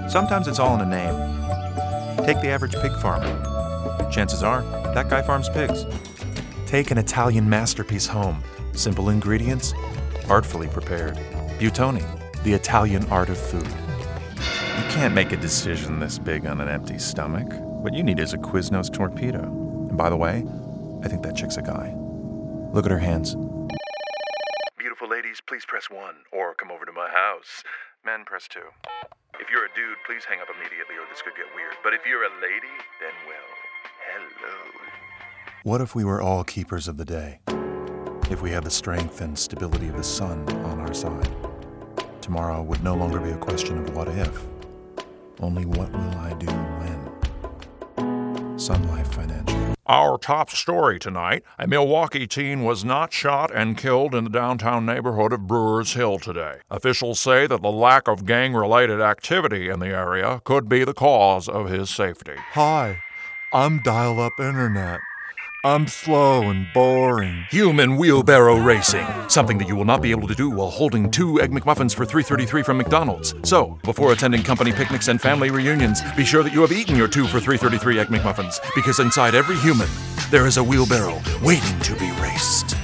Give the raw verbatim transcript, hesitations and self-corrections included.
Sometimes it's all in a name. Take the average pig farmer. Chances are, that guy farms pigs. Take an Italian masterpiece home. Simple ingredients, artfully prepared. Buitoni, the Italian art of food. You can't make a decision this big on an empty stomach. What you need is a Quiznos torpedo. And by the way, I think that chick's a guy. Look at her hands. Beautiful ladies, please press one, or come over to my house. Men, press two. If you're a dude, please hang up immediately or this could get weird. But if you're a lady, then well, hello. What if we were all keepers of the day? If we had the strength and stability of the sun on our side? Tomorrow would no longer be a question of what if, only what will I do when? Sun Life Financial. Our top story tonight, a Milwaukee teen was not shot and killed in the downtown neighborhood of Brewers Hill today. Officials say that the lack of gang-related activity in the area could be the cause of his safety. Hi, I'm dial-up internet. I'm slow and boring. Human wheelbarrow racing. Something that you will not be able to do while holding two Egg McMuffins for three thirty-three from McDonald's. So, before attending company picnics and family reunions, be sure that you have eaten your two for three thirty-three Egg McMuffins, because inside every human, there is a wheelbarrow waiting to be raced.